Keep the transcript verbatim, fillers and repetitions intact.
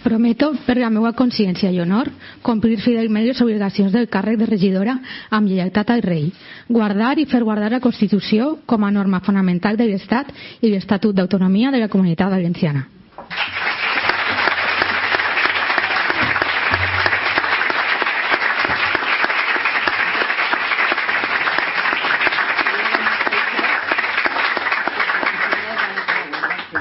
Prometo, per la meva consciència i honor, complir fidelment les obligacions del càrrec de regidora amb lleialtat al rei, guardar i fer guardar la Constitució com a norma fonamental de l'Estat i l'Estatut d'Autonomia de la Comunitat Valenciana.